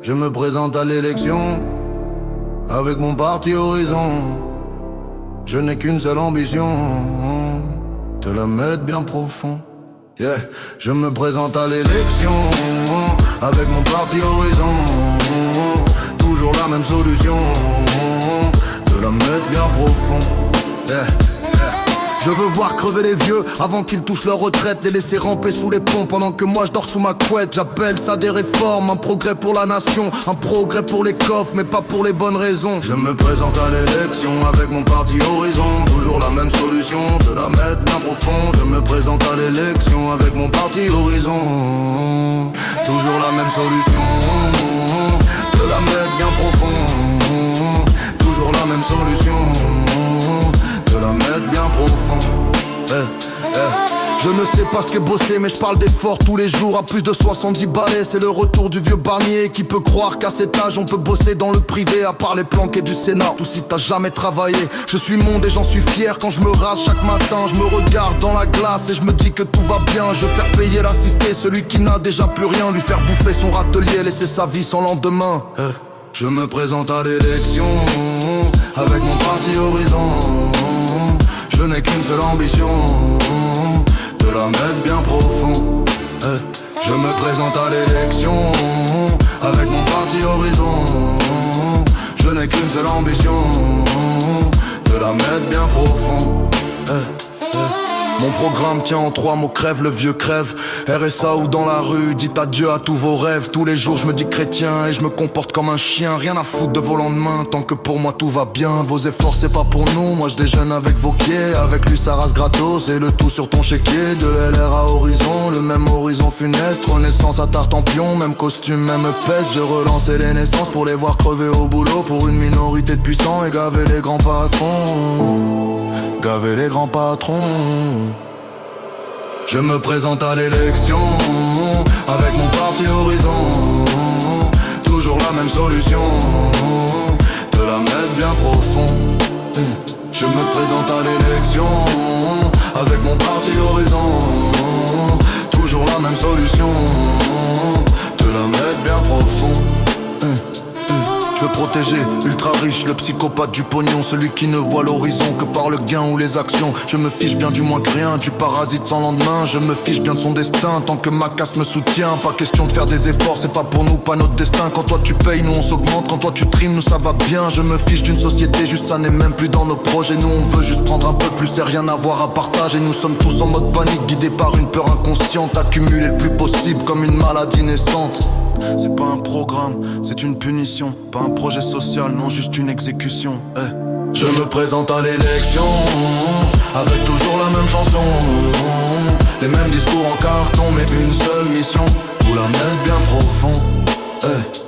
Je me présente à l'élection avec mon parti Horizon. Je n'ai qu'une seule ambition, te la mettre bien profond. Yeah. Je me présente à l'élection avec mon parti Horizon. Toujours la même solution, te la mettre bien profond. Yeah. Je veux voir crever les vieux avant qu'ils touchent leur retraite, les laisser ramper sous les ponts pendant que moi je dors sous ma couette. J'appelle ça des réformes, un progrès pour la nation, un progrès pour les coffres mais pas pour les bonnes raisons. Je me présente à l'élection avec mon parti Horizon. Toujours la même solution, de la mettre bien profond. Je me présente à l'élection avec mon parti Horizon. Toujours la même solution, de la mettre bien profond. Toujours la même solution, de la mettre bien profond. Je ne sais pas ce qu'est bosser, mais je parle d'effort tous les jours à plus de 70 balais. C'est le retour du vieux Barnier. Qui peut croire qu'à cet âge on peut bosser dans le privé, à part les planqués du Sénat, ou si t'as jamais travaillé. Je suis monde et j'en suis fier. Quand je me rase chaque matin, je me regarde dans la glace et je me dis que tout va bien. Je veux faire payer l'assisté, celui qui n'a déjà plus rien, lui faire bouffer son râtelier, laisser sa vie sans lendemain. Je me présente à l'élection avec mon parti Horizon. Je n'ai qu'une seule ambition, te la mettre bien profond. Je me présente à l'élection avec mon parti Horizon. Je n'ai qu'une seule ambition, te la mettre bien profond. Mon programme tient en 3 mots, crève, le vieux crève. RSA ou dans la rue, dites adieu à tous vos rêves. Tous les jours je me dis chrétien et je me comporte comme un chien. Rien à foutre de vos lendemains, tant que pour moi tout va bien. Vos efforts c'est pas pour nous, moi je déjeune avec vos pieds. Avec lui ça rase gratos et le tout sur ton chéquier. De LR à Horizon, le même horizon funeste. Renaissance à Tartampion, même costume, même peste. Je relançais les naissances pour les voir crever au boulot. Pour une minorité de puissants et gaver les grands patrons. Gaver les grands patrons. Je me présente à l'élection avec mon parti Horizon. Toujours la même solution, te la mettre bien profond. Je me présente à l'élection avec mon parti Horizon. Toujours la même solution, te la mettre bien profond. Je veux protéger, ultra riche, le psychopathe du pognon. Celui qui ne voit l'horizon que par le gain ou les actions. Je me fiche bien du moins que rien, du parasite sans lendemain. Je me fiche bien de son destin, tant que ma caste me soutient. Pas question de faire des efforts, c'est pas pour nous, pas notre destin. Quand toi tu payes, nous on s'augmente. Quand toi tu trimes, nous ça va bien. Je me fiche d'une société, juste ça n'est même plus dans nos projets. Nous on veut juste prendre un peu plus, c'est rien à voir à partager. Nous sommes tous en mode panique, guidés par une peur inconsciente. Accumuler le plus possible comme une maladie naissante. C'est pas un programme, c'est une punition. Pas un projet social, non juste une exécution. Je me présente à l'élection avec toujours la même chanson. Les mêmes discours en carton mais une seule mission, vous la mettre bien profond.